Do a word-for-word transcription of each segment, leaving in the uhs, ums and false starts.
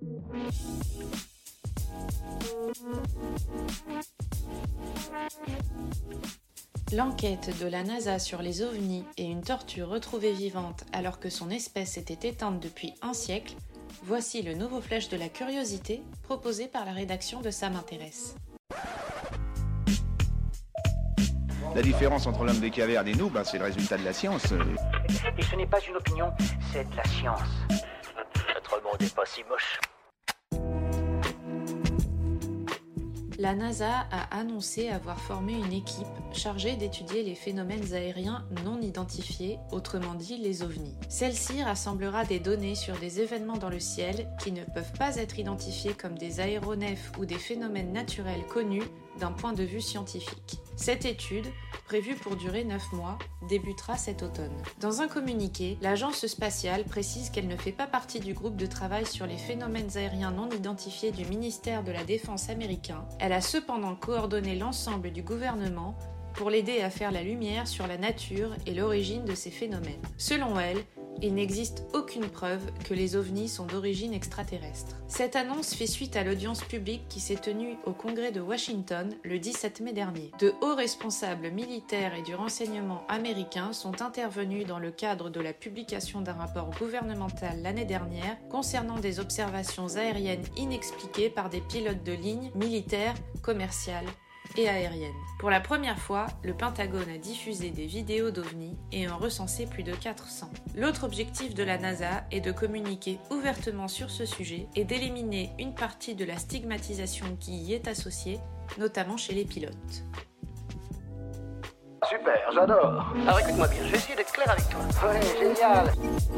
L'enquête de la NASA sur les ovnis et une tortue retrouvée vivante alors que son espèce était éteinte depuis un siècle, voici le nouveau flash de la curiosité proposé par la rédaction de Ça m'intéresse. La différence entre l'homme des cavernes et nous, ben, c'est le résultat de la science. Et ce n'est pas une opinion, c'est de la science. Notre monde n'est pas si moche. La NASA a annoncé avoir formé une équipe chargée d'étudier les phénomènes aériens non identifiés, autrement dit les ovnis. Celle-ci rassemblera des données sur des événements dans le ciel qui ne peuvent pas être identifiés comme des aéronefs ou des phénomènes naturels connus d'un point de vue scientifique. Cette étude, prévue pour durer neuf mois, débutera cet automne. Dans un communiqué, l'agence spatiale précise qu'elle ne fait pas partie du groupe de travail sur les phénomènes aériens non identifiés du ministère de la Défense américain. Elle a cependant coordonné l'ensemble du gouvernement pour l'aider à faire la lumière sur la nature et l'origine de ces phénomènes. Selon elle, il n'existe aucune preuve que les ovnis sont d'origine extraterrestre. Cette annonce fait suite à l'audience publique qui s'est tenue au Congrès de Washington le dix-sept mai dernier. De hauts responsables militaires et du renseignement américain sont intervenus dans le cadre de la publication d'un rapport gouvernemental l'année dernière concernant des observations aériennes inexpliquées par des pilotes de ligne militaires, commerciales et aérienne. Pour la première fois, le Pentagone a diffusé des vidéos d'ovnis et en recensé plus de quatre cents. L'autre objectif de la NASA est de communiquer ouvertement sur ce sujet et d'éliminer une partie de la stigmatisation qui y est associée, notamment chez les pilotes. Super, j'adore. Alors écoute-moi bien, je vais essayer d'être clair avec toi. Ouais, génial.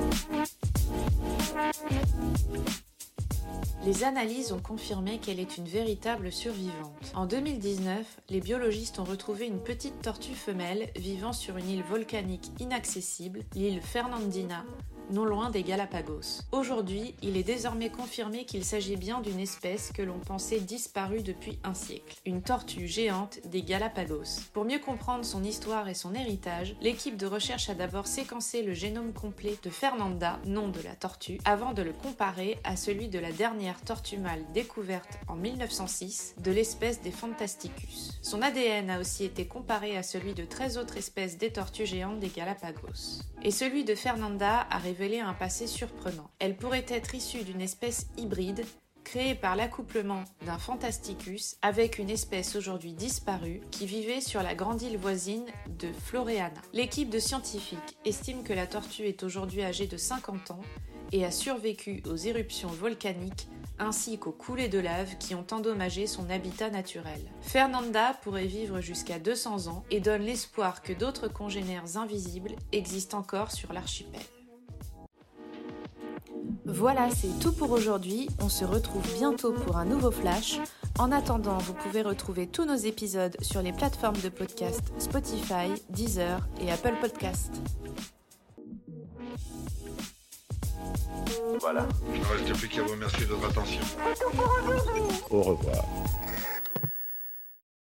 Les analyses ont confirmé qu'elle est une véritable survivante. En deux mille dix-neuf, les biologistes ont retrouvé une petite tortue femelle vivant sur une île volcanique inaccessible, l'île Fernandina, non loin des Galapagos. Aujourd'hui, il est désormais confirmé qu'il s'agit bien d'une espèce que l'on pensait disparue depuis un siècle, une tortue géante des Galapagos. Pour mieux comprendre son histoire et son héritage, l'équipe de recherche a d'abord séquencé le génome complet de Fernanda, nom de la tortue, avant de le comparer à celui de la dernière tortue mâle découverte en mille neuf cent six de l'espèce des Fantasticus. Son A D N a aussi été comparé à celui de treize autres espèces des tortues géantes des Galapagos. Et celui de Fernanda a révélé un passé surprenant. Elle pourrait être issue d'une espèce hybride créée par l'accouplement d'un Fantasticus avec une espèce aujourd'hui disparue qui vivait sur la grande île voisine de Floreana. L'équipe de scientifiques estime que la tortue est aujourd'hui âgée de cinquante ans et a survécu aux éruptions volcaniques ainsi qu'aux coulées de lave qui ont endommagé son habitat naturel. Fernanda pourrait vivre jusqu'à deux cents ans et donne l'espoir que d'autres congénères invisibles existent encore sur l'archipel. Voilà, c'est tout pour aujourd'hui. On se retrouve bientôt pour un nouveau flash. En attendant, vous pouvez retrouver tous nos épisodes sur les plateformes de podcast Spotify, Deezer et Apple Podcast. Voilà. Il ne reste plus qu'à vous remercier de votre attention. Au revoir.